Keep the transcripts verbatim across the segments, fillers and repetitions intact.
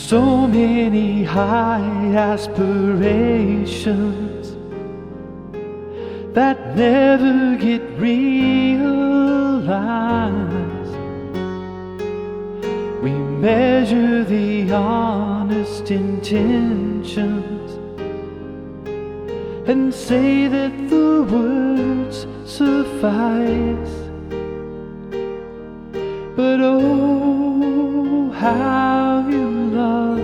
So many high aspirations that never get realized. We measure the honest intentions and say that the words suffice. But oh, how you love,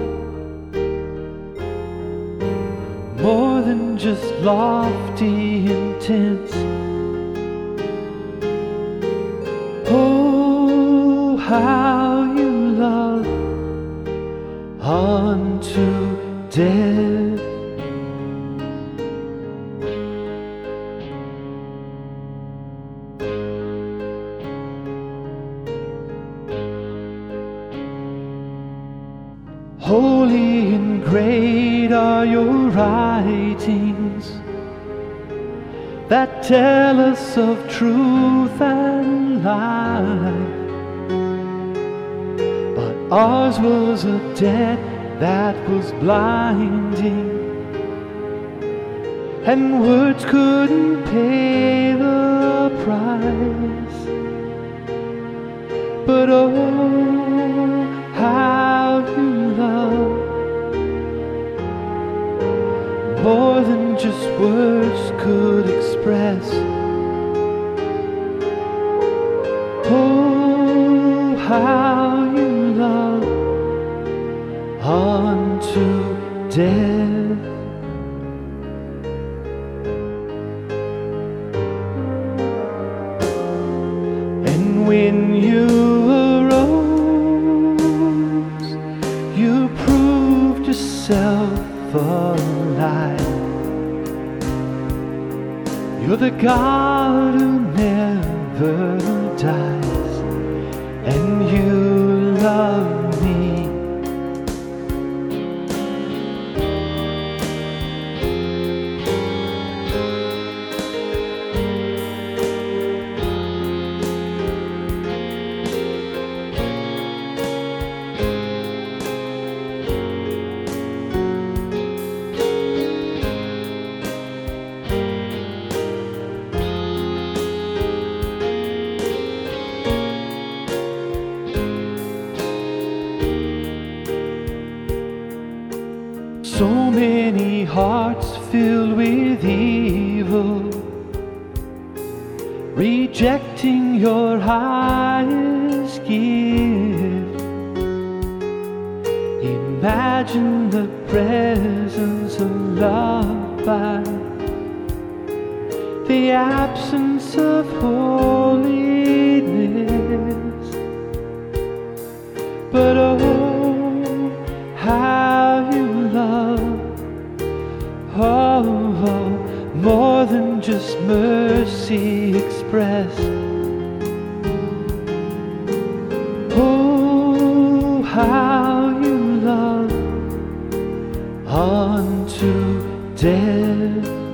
more than just lofty intents. Oh, how you love unto death. Holy and great are your writings that tell us of truth and life. But ours was a debt that was blinding, and words couldn't pay the price. But oh, how you love, more than just words could express. Oh, how you love unto death. And when you arose, you proved yourself alive. You're the God who never dies, and you love me. So many hearts filled with evil, rejecting your highest gift. Imagine the presence of love by the absence of holiness. But oh, how you love, oh, oh, more than just mercy expressed. Oh, how you love unto death.